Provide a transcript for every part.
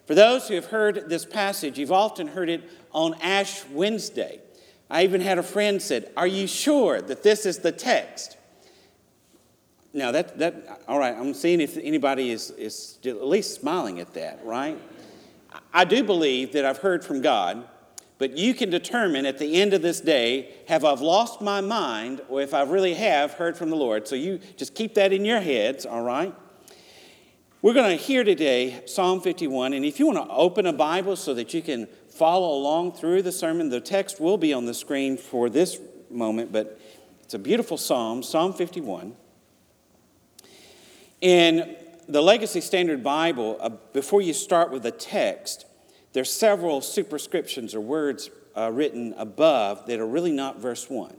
For those who have heard this passage, you've often heard it on Ash Wednesday. I even had a friend said, "Are you sure that this is the text?" Now, all right, I'm seeing if anybody is at least smiling at that, right? I do believe that I've heard from God, but you can determine at the end of this day, have I lost my mind or if I really have heard from the Lord. So you just keep that in your heads, all right? We're going to hear today Psalm 51, and if you want to open a Bible so that you can follow along through the sermon, the text will be on the screen for this moment, but it's a beautiful psalm, Psalm 51. In the Legacy Standard Bible, before you start with the text, there's several superscriptions or words written above that are really not verse 1.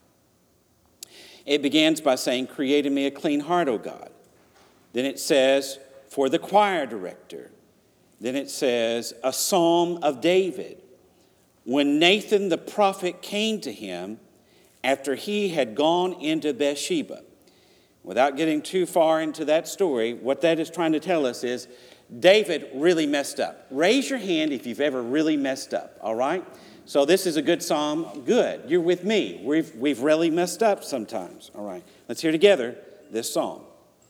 It begins by saying, "Create in me a clean heart, O God." Then it says, "For the choir director." Then it says, "A psalm of David, when Nathan the prophet came to him after he had gone into Bathsheba." Without getting too far into that story, what that is trying to tell us is David really messed up. Raise your hand if you've ever really messed up, all right? So this is a good psalm. Good. You're with me. We've really messed up sometimes, all right? Let's hear together this psalm.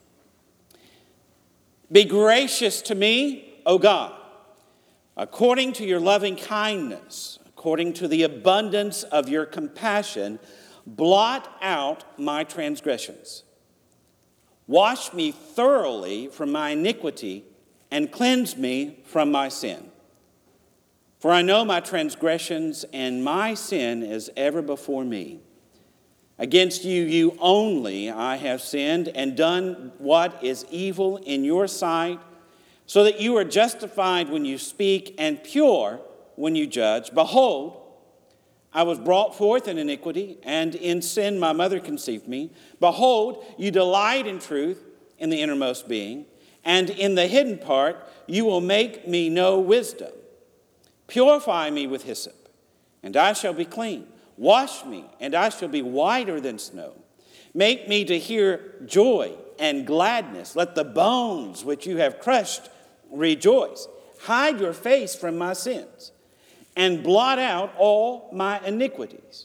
"Be gracious to me, O God, according to your loving kindness, according to the abundance of your compassion, blot out my transgressions. Wash me thoroughly from my iniquity and cleanse me from my sin. For I know my transgressions, and my sin is ever before me. Against you only I have sinned and done what is evil in your sight, so that you are justified when you speak and pure when you judge. Behold, I was brought forth in iniquity, and in sin my mother conceived me. Behold, you delight in truth in the innermost being, and in the hidden part you will make me know wisdom. Purify me with hyssop, and I shall be clean. Wash me, and I shall be whiter than snow. Make me to hear joy and gladness. Let the bones which you have crushed rejoice. Hide your face from my sins, and blot out all my iniquities.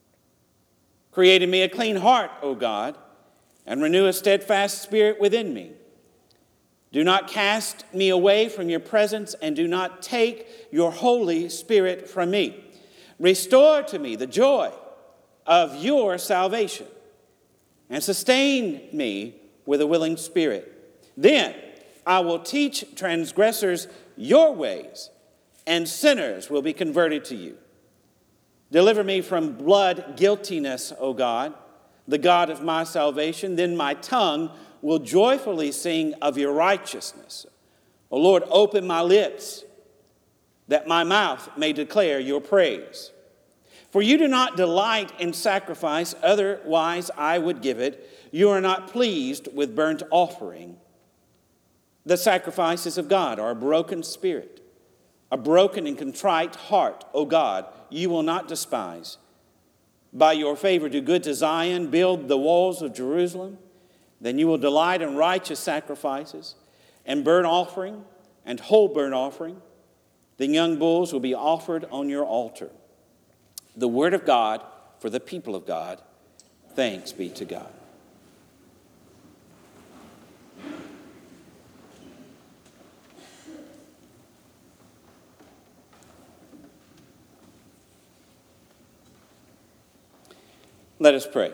Create in me a clean heart, O God, and renew a steadfast spirit within me. Do not cast me away from your presence, and do not take your Holy Spirit from me. Restore to me the joy of your salvation, and sustain me with a willing spirit. Then I will teach transgressors your ways, and sinners will be converted to you. Deliver me from blood guiltiness, O God, the God of my salvation. Then my tongue will joyfully sing of your righteousness. O Lord, open my lips, that my mouth may declare your praise. For you do not delight in sacrifice, otherwise I would give it. You are not pleased with burnt offering. The sacrifices of God are a broken spirit, a broken and contrite heart, O God, you will not despise. By your favor do good to Zion, build the walls of Jerusalem. Then you will delight in righteous sacrifices and burnt offering and whole burnt offering. The young bulls will be offered on your altar. The word of God for the people of God. Thanks be to God. Let us pray.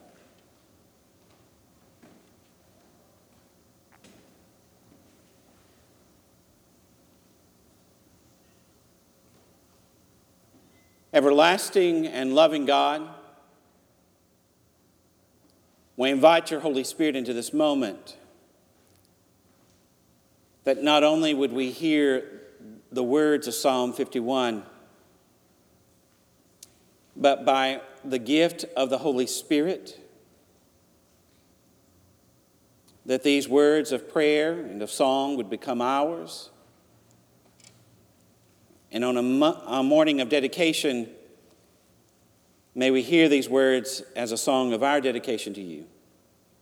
Everlasting and loving God, we invite your Holy Spirit into this moment, that not only would we hear the words of Psalm 51, but by the gift of the Holy Spirit, that these words of prayer and of song would become ours. And on a morning of dedication, may we hear these words as a song of our dedication to you.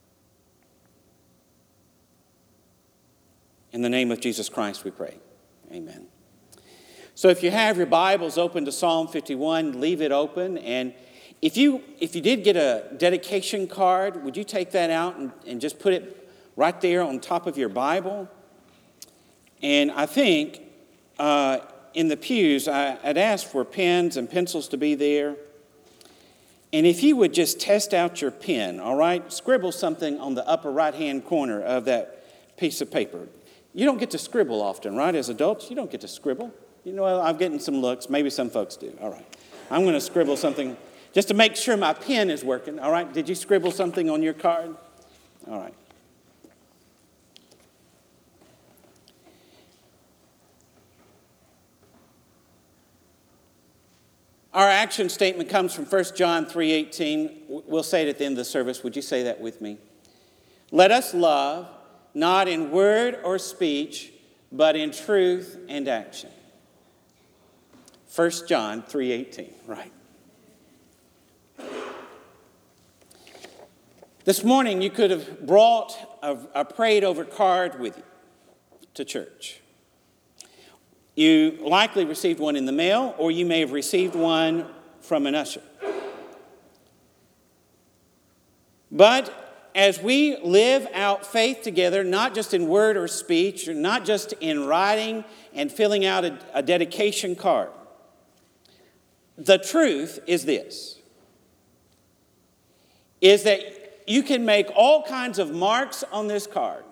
In the name of Jesus Christ we pray. Amen. So if you have your Bibles open to Psalm 51, leave it open. And if you did get a dedication card, would you take that out and just put it right there on top of your Bible? And I think in the pews, I'd asked for pens and pencils to be there. And if you would just test out your pen, all right? Scribble something on the upper right-hand corner of that piece of paper. You don't get to scribble often, right? As adults, you don't get to scribble. You know, I'm getting some looks. Maybe some folks do. All right. I'm going to scribble something just to make sure my pen is working. All right. Did you scribble something on your card? All right. Our action statement comes from 1 John 3:18. We'll say it at the end of the service. Would you say that with me? Let us love, not in word or speech, but in truth and action. 1 John 3:18, right. This morning you could have brought a prayed-over card with you to church. You likely received one in the mail, or you may have received one from an usher. But as we live out faith together, not just in word or speech, or not just in writing and filling out a dedication card, the truth is this, is that you can make all kinds of marks on this card.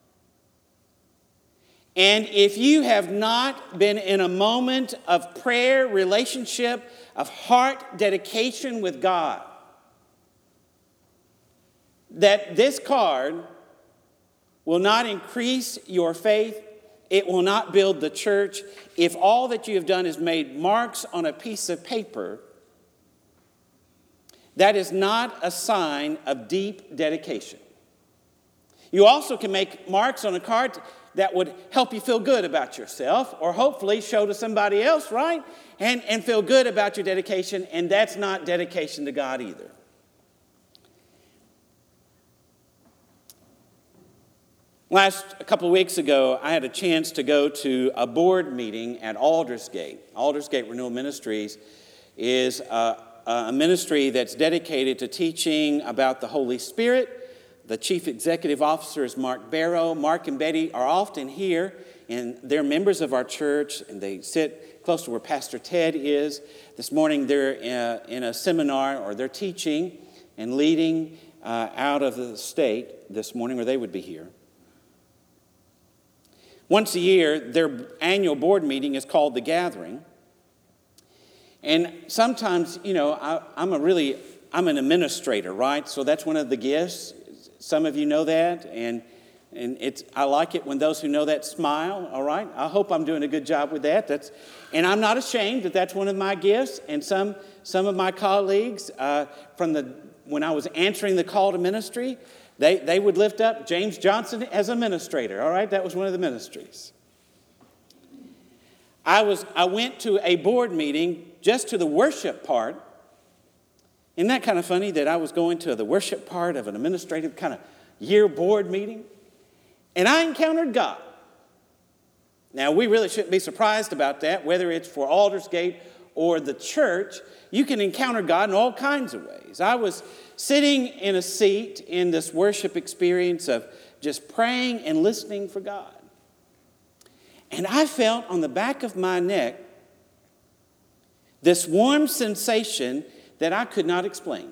And if you have not been in a moment of prayer, relationship, of heart dedication with God, that this card will not increase your faith. It will not build the church if all that you have done is made marks on a piece of paper. That is not a sign of deep dedication. You also can make marks on a card that would help you feel good about yourself, or hopefully show to somebody else, right? And feel good about your dedication, and that's not dedication to God either. A couple of weeks ago, I had a chance to go to a board meeting at Aldersgate. Aldersgate Renewal Ministries is a ministry that's dedicated to teaching about the Holy Spirit. The chief executive officer is Mark Barrow. Mark and Betty are often here, and they're members of our church, and they sit close to where Pastor Ted is. This morning, they're in a seminar, or they're teaching and leading out of the state this morning, or they would be here. Once a year, their annual board meeting is called The Gathering. And sometimes, you know, I'm an administrator, right? So that's one of the gifts. Some of you know that. And I like it when those who know that smile, all right? I hope I'm doing a good job with that. And I'm not ashamed that that's one of my gifts. And some of my colleagues, when I was answering the call to ministry, They would lift up James Johnson as administrator, all right? That was one of the ministries. I went to a board meeting just to the worship part. Isn't that kind of funny that I was going to the worship part of an administrative kind of year board meeting? And I encountered God. Now, we really shouldn't be surprised about that, whether it's for Aldersgate or the church. You can encounter God in all kinds of ways. I was sitting in a seat in this worship experience of just praying and listening for God. And I felt on the back of my neck this warm sensation that I could not explain.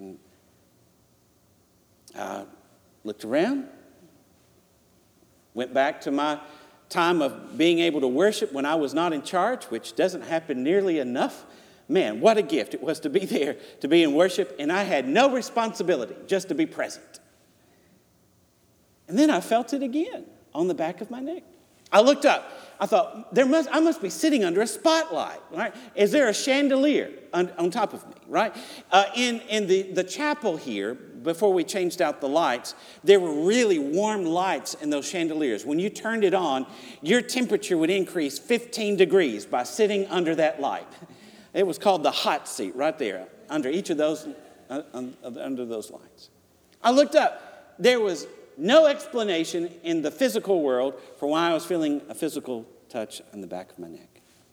I looked around, went back to my time of being able to worship when I was not in charge, which doesn't happen nearly enough. Man, what a gift it was to be there, to be in worship, and I had no responsibility, just to be present. And then I felt it again on the back of my neck. I looked up. I thought, I must be sitting under a spotlight, right? Is there a chandelier on top of me, right? In the chapel here, before we changed out the lights, there were really warm lights in those chandeliers. When you turned it on, your temperature would increase 15 degrees by sitting under that light. It was called the hot seat right there, under each of those, under those lights. I looked up. There was no explanation in the physical world for why I was feeling a physical touch on the back of my neck.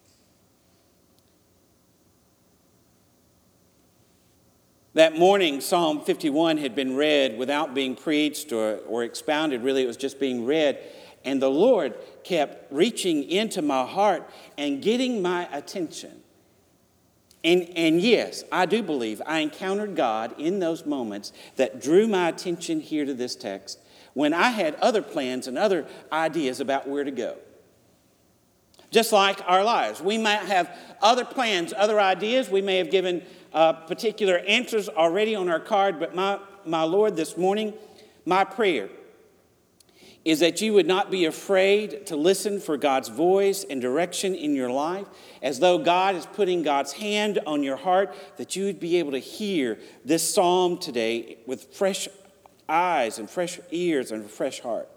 That morning, Psalm 51 had been read without being preached or expounded. Really, it was just being read. And the Lord kept reaching into my heart and getting my attention. And yes, I do believe I encountered God in those moments that drew my attention here to this text when I had other plans and other ideas about where to go. Just like our lives. We might have other plans, other ideas. We may have given particular answers already on our card. But my Lord, this morning, my prayer is that you would not be afraid to listen for God's voice and direction in your life, as though God is putting God's hand on your heart, that you would be able to hear this psalm today with fresh eyes and fresh ears and a fresh heart.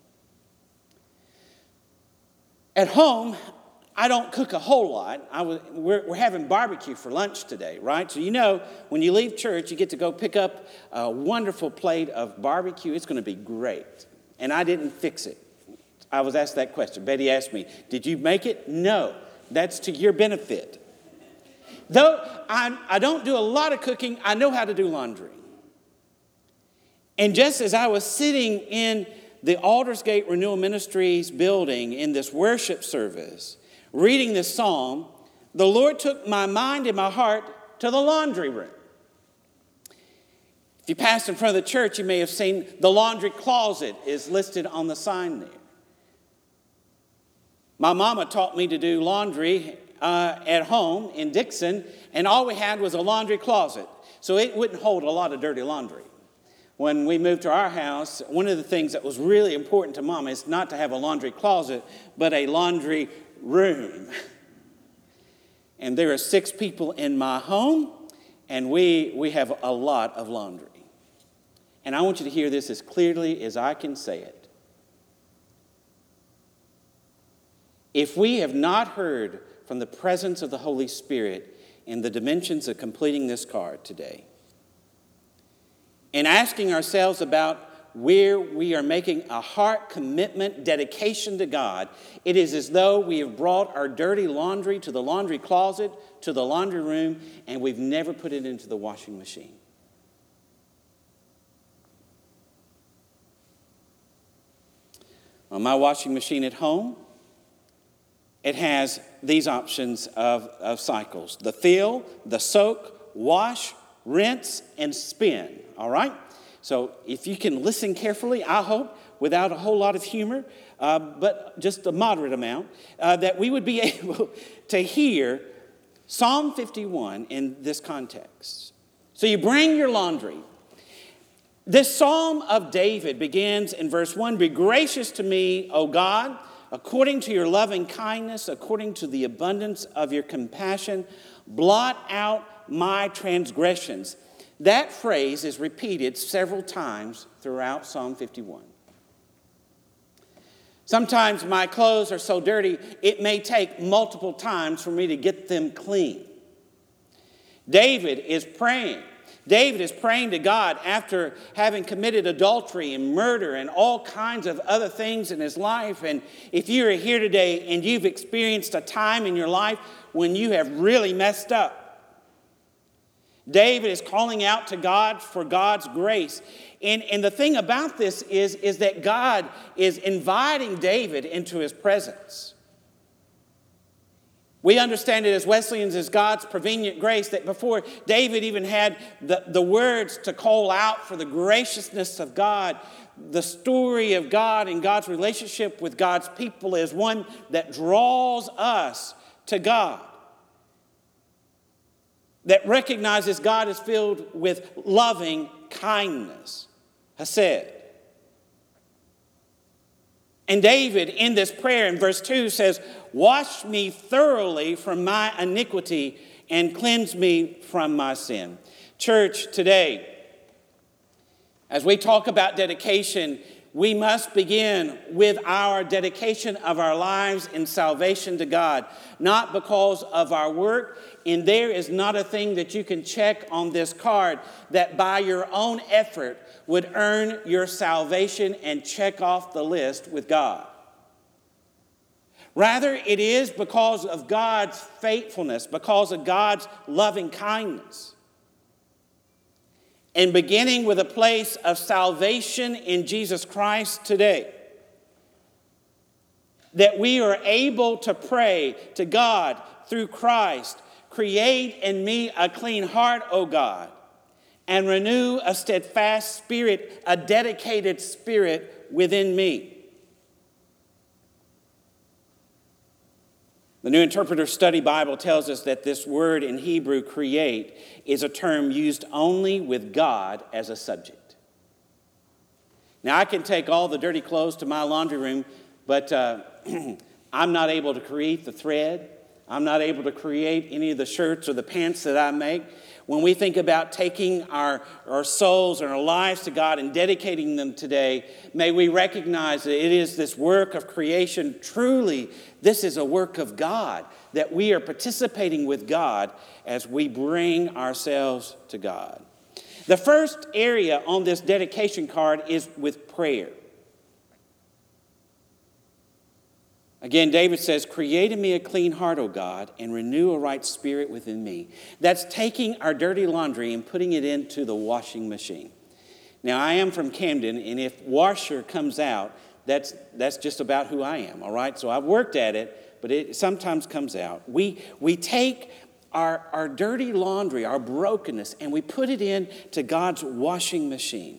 At home, I don't cook a whole lot. We're having barbecue for lunch today, right? So you know, when you leave church, you get to go pick up a wonderful plate of barbecue. It's going to be great. And I didn't fix it. I was asked that question. Betty asked me, did you make it? No. That's to your benefit. Though I don't do a lot of cooking, I know how to do laundry. And just as I was sitting in the Aldersgate Renewal Ministries building in this worship service, reading this psalm, the Lord took my mind and my heart to the laundry room. If you passed in front of the church, you may have seen the laundry closet is listed on the sign there. My mama taught me to do laundry at home in Dixon, and all we had was a laundry closet. So it wouldn't hold a lot of dirty laundry. When we moved to our house, one of the things that was really important to Mama is not to have a laundry closet, but a laundry room. And there are 6 people in my home, and we have a lot of laundry. And I want you to hear this as clearly as I can say it. If we have not heard from the presence of the Holy Spirit in the dimensions of completing this card today, and asking ourselves about where we are making a heart commitment, dedication to God, it is as though we have brought our dirty laundry to the laundry closet, to the laundry room, and we've never put it into the washing machine. On my washing machine at home, it has these options of cycles: the fill, the soak, wash, rinse, and spin. All right? So if you can listen carefully, I hope, without a whole lot of humor, but just a moderate amount, that we would be able to hear Psalm 51 in this context. So you bring your laundry. This Psalm of David begins in verse 1, "Be gracious to me, O God, according to your loving kindness, according to the abundance of your compassion, blot out my transgressions." That phrase is repeated several times throughout Psalm 51. Sometimes my clothes are so dirty, it may take multiple times for me to get them clean. David is praying. David is praying to God after having committed adultery and murder and all kinds of other things in his life. And if you are here today and you've experienced a time in your life when you have really messed up, David is calling out to God for God's grace. And the thing about this is that God is inviting David into his presence. We understand it as Wesleyans as God's prevenient grace, that before David even had the words to call out for the graciousness of God, the story of God and God's relationship with God's people is one that draws us to God, that recognizes God is filled with loving kindness, hesed. And David, in this prayer in verse 2, says, "Wash me thoroughly from my iniquity and cleanse me from my sin." Church, today, as we talk about dedication, we must begin with our dedication of our lives in salvation to God, not because of our work. And there is not a thing that you can check on this card that by your own effort would earn your salvation and check off the list with God. Rather, it is because of God's faithfulness, because of God's loving kindness. And beginning with a place of salvation in Jesus Christ today, that we are able to pray to God through Christ, create in me a clean heart, O God, and renew a steadfast spirit, a dedicated spirit within me. The New Interpreter Study Bible tells us that this word in Hebrew, create, is a term used only with God as a subject. Now, I can take all the dirty clothes to my laundry room, but I'm not able to create the thread. I'm not able to create any of the shirts or the pants that I make. When we think about taking our souls and our lives to God and dedicating them today, may we recognize that it is this work of creation. Truly, this is a work of God, that we are participating with God as we bring ourselves to God. The first area on this dedication card is with prayer. Again, David says, create in me a clean heart, O God, and renew a right spirit within me. That's taking our dirty laundry and putting it into the washing machine. Now, I am from Camden, and if washer comes out, that's just about who I am, all right? So I've worked at it, but it sometimes comes out. We take our dirty laundry, our brokenness, and we put it into God's washing machine.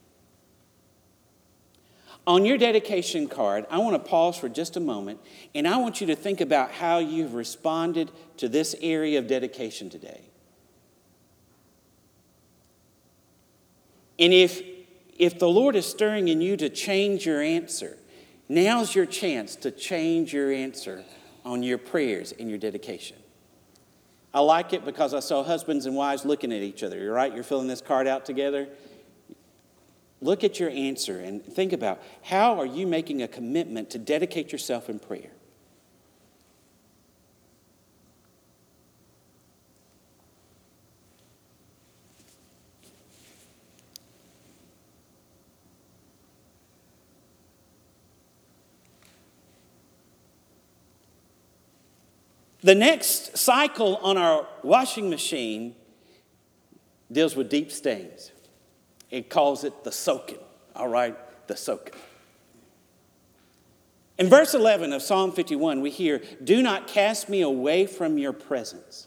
On your dedication card, I want to pause for just a moment, and I want you to think about how you've responded to this area of dedication today. And if the Lord is stirring in you to change your answer, now's your chance to change your answer on your prayers and your dedication. I like it because I saw husbands and wives looking at each other. You're right, you're filling this card out together. Look at your answer and think about, how are you making a commitment to dedicate yourself in prayer? The next cycle on our washing machine deals with deep stains. It calls it the soaking, all right? The soaking. In verse 11 of Psalm 51, we hear, do not cast me away from your presence.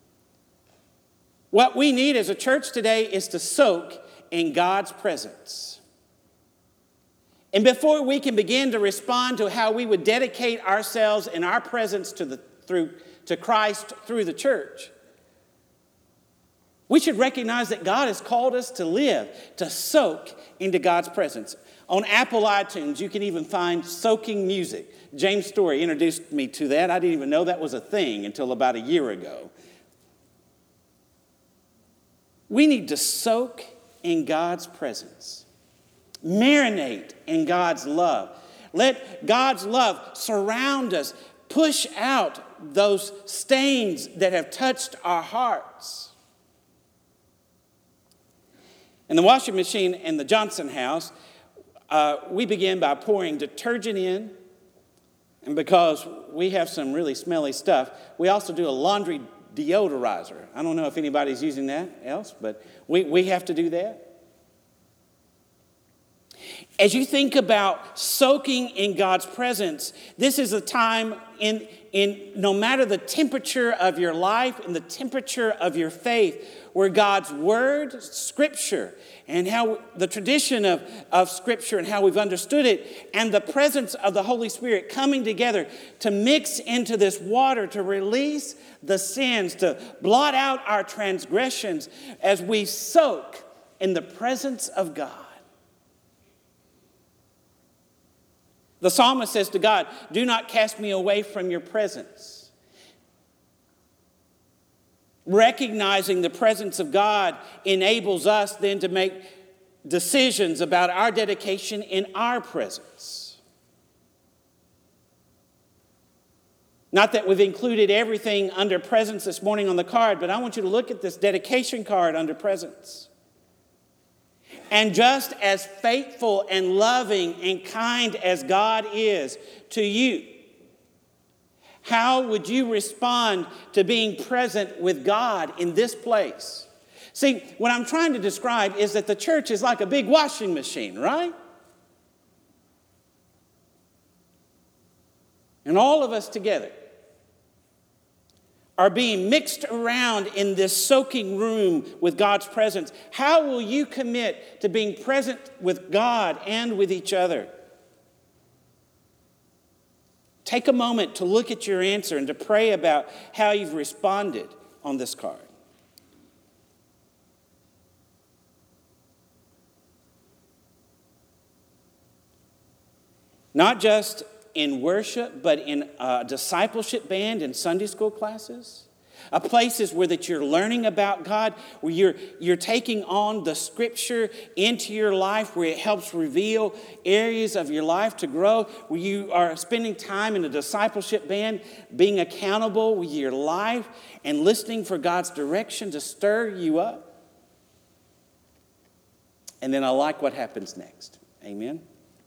What we need as a church today is to soak in God's presence. And before we can begin to respond to how we would dedicate ourselves in our presence to Christ through the church, we should recognize that God has called us to live, to soak into God's presence. On Apple iTunes, you can even find soaking music. James Story introduced me to that. I didn't even know that was a thing until about a year ago. We need to soak in God's presence. Marinate in God's love. Let God's love surround us. Push out those stains that have touched our hearts. In the washing machine in the Johnson house, we begin by pouring detergent in. And because we have some really smelly stuff, we also do a laundry deodorizer. I don't know if anybody's using that else, but we have to do that. As you think about soaking in God's presence, this is a time in no matter the temperature of your life and the temperature of your faith, where God's word, Scripture, and how the tradition of Scripture and how we've understood it, and the presence of the Holy Spirit coming together to mix into this water, to release the sins, to blot out our transgressions as we soak in the presence of God. The psalmist says to God, do not cast me away from your presence. Recognizing the presence of God enables us then to make decisions about our dedication in our presence. Not that we've included everything under presence this morning on the card, but I want you to look at this dedication card under presence. And just as faithful and loving and kind as God is to you, How would you respond to being present with God in this place? See, what I'm trying to describe is that the church is like a big washing machine, right? And all of us together are being mixed around in this soaking room with God's presence. How will you commit to being present with God and with each other? Take a moment to look at your answer and to pray about how you've responded on this card. Not just in worship, but in a discipleship band and Sunday school classes. Places where that you're learning about God, where you're taking on the Scripture into your life, where it helps reveal areas of your life to grow, where you are spending time in a discipleship band, being accountable with your life and listening for God's direction to stir you up. And then I like what happens next. Amen.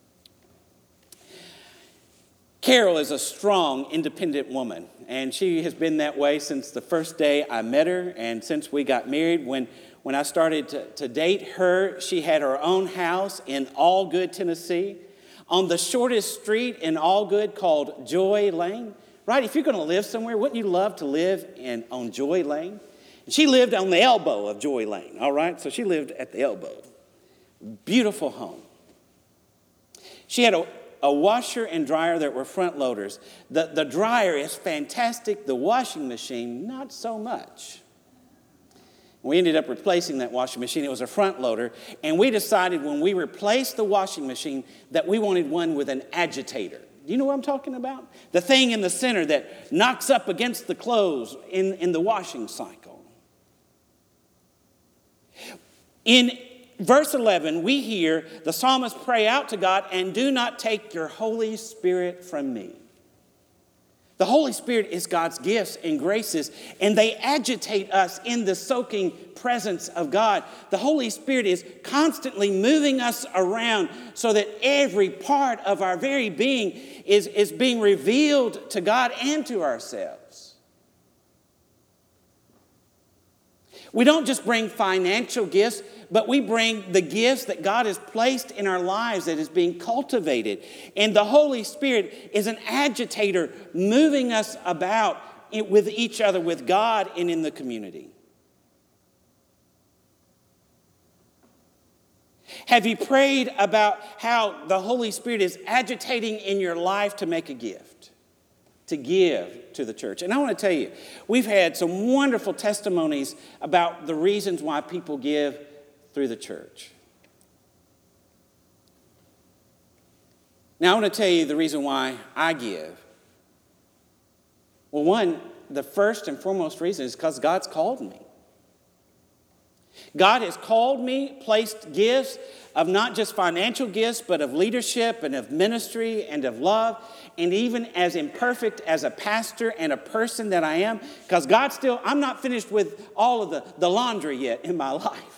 Carol is a strong, independent woman, and she has been that way since the first day I met her and since we got married. When I started to date her, she had her own house in Allgood, Tennessee, on the shortest street in Allgood called Joy Lane. Right? If you're going to live somewhere, wouldn't you love to live on Joy Lane? And she lived on the elbow of Joy Lane, all right? So she lived at the elbow. Beautiful home. She had a washer and dryer that were front loaders. The dryer is fantastic. The washing machine, not so much. We ended up replacing that washing machine. It was a front loader. And we decided when we replaced the washing machine that we wanted one with an agitator. Do you know what I'm talking about? The thing in the center that knocks up against the clothes in the washing cycle. In Verse 11, we hear the psalmist pray out to God, and do not take your Holy Spirit from me. The Holy Spirit is God's gifts and graces, and they agitate us in the soaking presence of God. The Holy Spirit is constantly moving us around so that every part of our very being is being revealed to God and to ourselves. We don't just bring financial gifts, but we bring the gifts that God has placed in our lives that is being cultivated. And the Holy Spirit is an agitator moving us about with each other, with God and in the community. Have you prayed about how the Holy Spirit is agitating in your life to make a gift, to give to the church? And I want to tell you, we've had some wonderful testimonies about the reasons why people give through the church. Now, I want to tell you the reason why I give. Well, one, the first and foremost reason is because God's called me. God has called me, placed gifts of not just financial gifts, but of leadership and of ministry and of love. And even as imperfect as a pastor and a person that I am, because I'm not finished with all of the laundry yet in my life.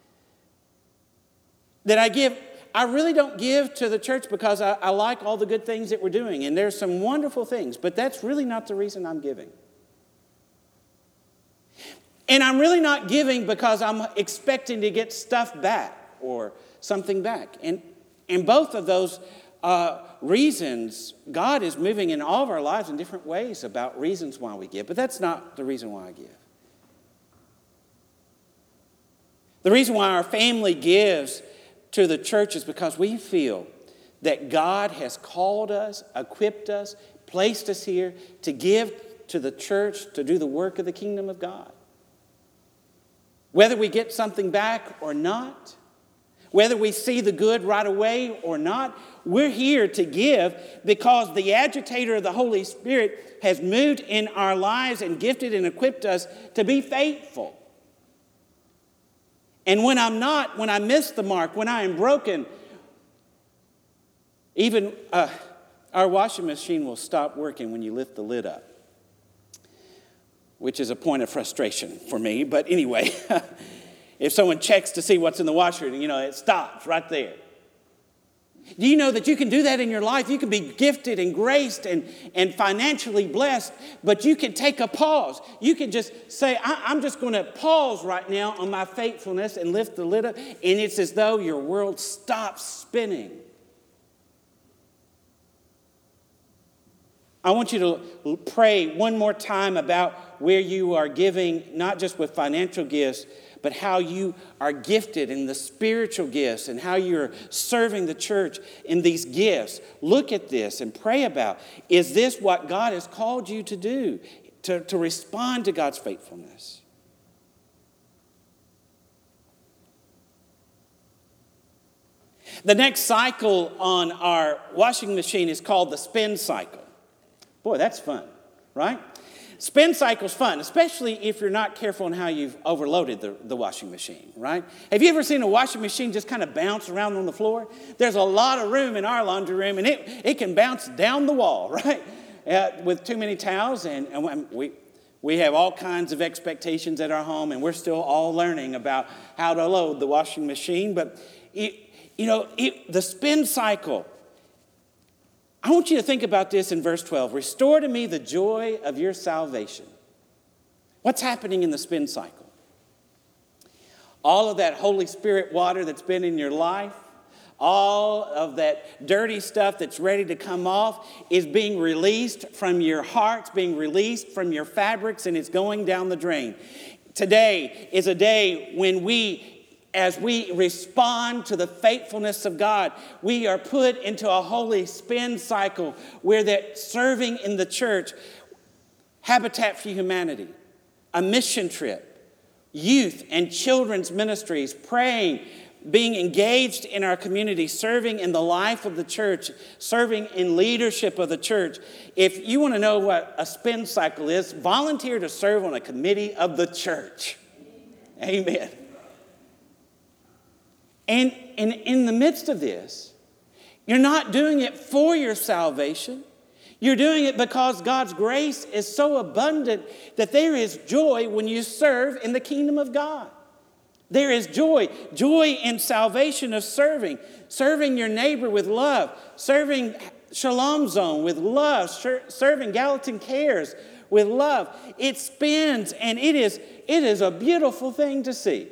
That I really don't give to the church because I like all the good things that we're doing. And there's some wonderful things, but that's really not the reason I'm giving. And I'm really not giving because I'm expecting to get stuff back or something back. And both of those reasons, God is moving in all of our lives in different ways about reasons why we give. But that's not the reason why I give. The reason why our family gives to the church is because we feel that God has called us, equipped us, placed us here to give to the church to do the work of the kingdom of God. Whether we get something back or not, whether we see the good right away or not, we're here to give because the agitator of the Holy Spirit has moved in our lives and gifted and equipped us to be faithful. And when I'm not, when I miss the mark, when I am broken, even our washing machine will stop working when you lift the lid up, which is a point of frustration for me. But anyway, if someone checks to see what's in the washer, it stops right there. Do you know that you can do that in your life? You can be gifted and graced and financially blessed, but you can take a pause. You can just say, I'm just going to pause right now on my faithfulness and lift the lid up, and it's as though your world stops spinning. I want you to pray one more time about where you are giving, not just with financial gifts, but how you are gifted in the spiritual gifts and how you're serving the church in these gifts. Look at this and pray about, is this what God has called you to do, to respond to God's faithfulness? The next cycle on our washing machine is called the spin cycle. Boy, that's fun, right? Spin cycle's fun, especially if you're not careful on how you've overloaded the washing machine, right? Have you ever seen a washing machine just kind of bounce around on the floor? There's a lot of room in our laundry room, and it can bounce down the wall, right? With too many towels, and we have all kinds of expectations at our home, and we're still all learning about how to load the washing machine. But, the spin cycle, I want you to think about this in verse 12. Restore to me the joy of your salvation. What's happening in the spin cycle? All of that Holy Spirit water that's been in your life, all of that dirty stuff that's ready to come off is being released from your hearts, being released from your fabrics, and it's going down the drain. Today is a day when as we respond to the faithfulness of God, we are put into a holy spin cycle where that serving in the church, Habitat for Humanity, a mission trip, youth and children's ministries, praying, being engaged in our community, serving in the life of the church, serving in leadership of the church. If you want to know what a spin cycle is, volunteer to serve on a committee of the church. Amen. And in the midst of this, you're not doing it for your salvation. You're doing it because God's grace is so abundant that there is joy when you serve in the kingdom of God. There is joy in salvation of serving your neighbor with love, serving Shalom Zone with love, serving Gallatin Cares with love. It spins, and it is a beautiful thing to see.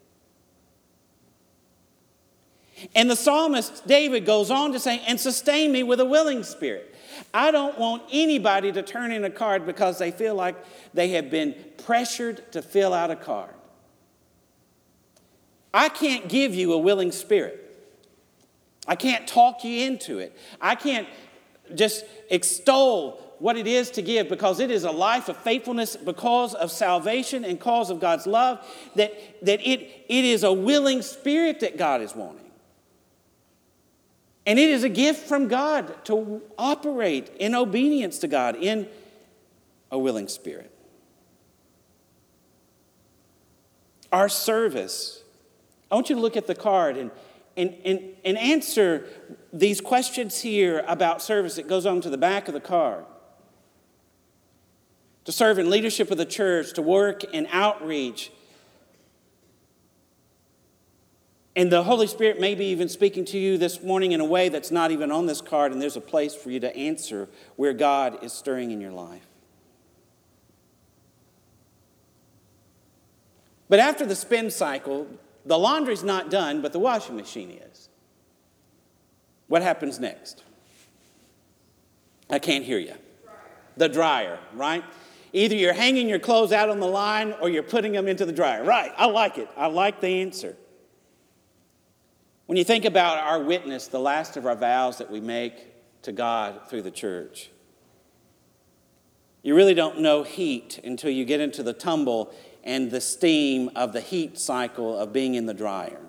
And the psalmist David goes on to say, and sustain me with a willing spirit. I don't want anybody to turn in a card because they feel like they have been pressured to fill out a card. I can't give you a willing spirit. I can't talk you into it. I can't just extol what it is to give, because it is a life of faithfulness because of salvation and because of God's love, that it is a willing spirit that God is wanting. And it is a gift from God to operate in obedience to God in a willing spirit. Our service. I want you to look at the card and answer these questions here about service. It goes on to the back of the card. To serve in leadership of the church, to work in outreach. And the Holy Spirit may be even speaking to you this morning in a way that's not even on this card, and there's a place for you to answer where God is stirring in your life. But after the spin cycle, the laundry's not done, but the washing machine is. What happens next? I can't hear you. The dryer, right? Either you're hanging your clothes out on the line or you're putting them into the dryer. Right, I like it. I like the answer. When you think about our witness, the last of our vows that we make to God through the church, you really don't know heat until you get into the tumble and the steam of the heat cycle of being in the dryer.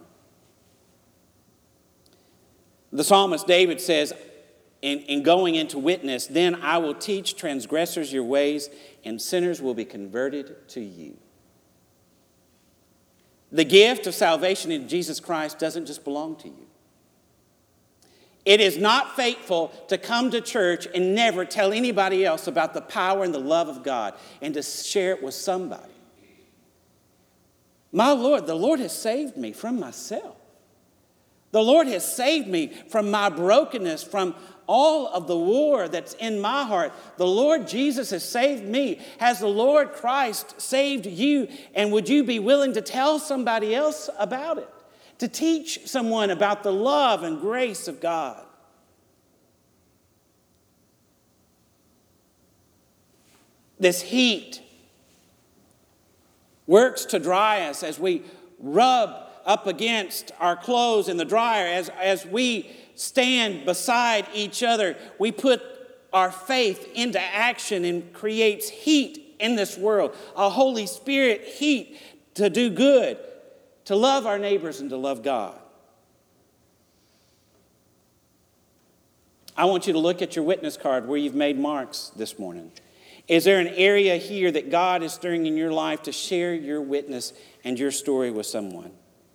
The psalmist David says, in going into witness, then I will teach transgressors your ways, and sinners will be converted to you. The gift of salvation in Jesus Christ doesn't just belong to you. It is not faithful to come to church and never tell anybody else about the power and the love of God and to share it with somebody. My Lord, the Lord has saved me from myself. The Lord has saved me from my brokenness, from all of the war that's in my heart. The Lord Jesus has saved me. Has the Lord Christ saved you? And would you be willing to tell somebody else about it? To teach someone about the love and grace of God? This heat works to dry us as we rub up against our clothes in the dryer. As we stand beside each other, we put our faith into action and creates heat in this world. A Holy Spirit heat to do good, to love our neighbors and to love God. I want you to look at your witness card where you've made marks this morning. Is there an area here that God is stirring in your life to share your witness and your story with someone?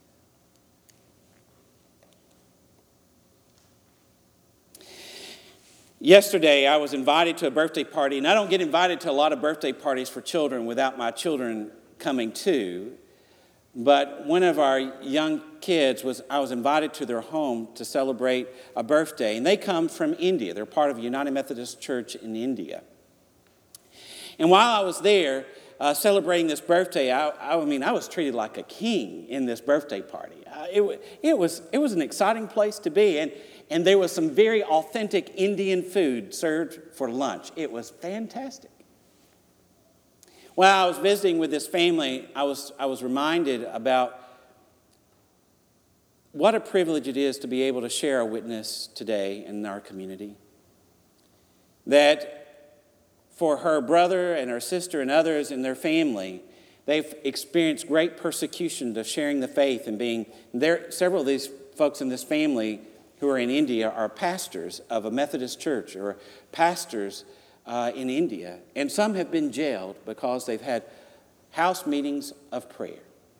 Yesterday, I was invited to a birthday party, and I don't get invited to a lot of birthday parties for children without my children coming too. But one of our young kids I was invited to their home to celebrate a birthday, and they come from India. They're part of a United Methodist Church in India. And while I was there celebrating this birthday, I was treated like a king in this birthday party. It was an exciting place to be, and there was some very authentic Indian food served for lunch. It was fantastic. While I was visiting with this family, I was reminded about what a privilege it is to be able to share a witness today in our community. That for her brother and her sister and others in their family, they've experienced great persecution to sharing the faith and being there. Several of these folks in this family who are in India are pastors of a Methodist church or pastors in India. And some have been jailed because they've had house meetings of prayer.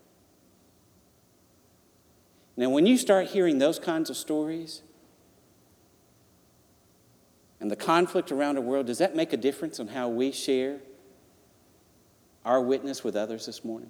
Now, when you start hearing those kinds of stories and the conflict around the world, does that make a difference on how we share our witness with others this morning?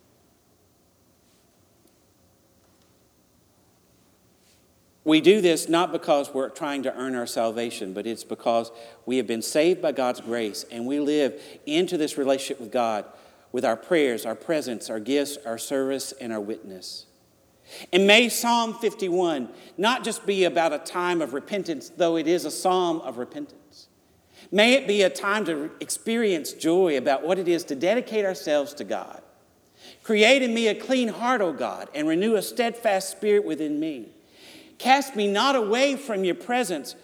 We do this not because we're trying to earn our salvation, but it's because we have been saved by God's grace, and we live into this relationship with God with our prayers, our presence, our gifts, our service, and our witness. And may Psalm 51 not just be about a time of repentance, though it is a psalm of repentance. May it be a time to experience joy about what it is to dedicate ourselves to God. Create in me a clean heart, O God, and renew a steadfast spirit within me. Cast me not away from your presence,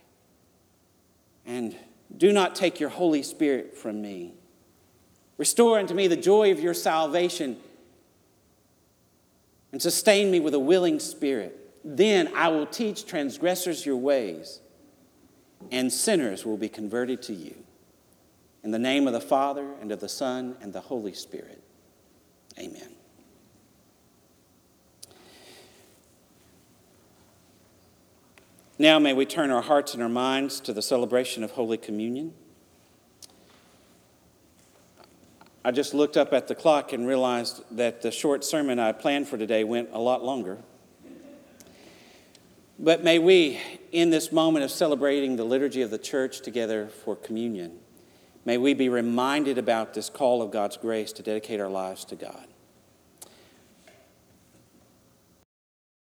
and do not take your Holy Spirit from me. Restore unto me the joy of your salvation, and sustain me with a willing spirit. Then I will teach transgressors your ways, and sinners will be converted to you. In the name of the Father, and of the Son, and the Holy Spirit. Amen. Now may we turn our hearts and our minds to the celebration of Holy Communion. I just looked up at the clock and realized that the short sermon I planned for today went a lot longer. But may we, in this moment of celebrating the liturgy of the church together for communion, may we be reminded about this call of God's grace to dedicate our lives to God.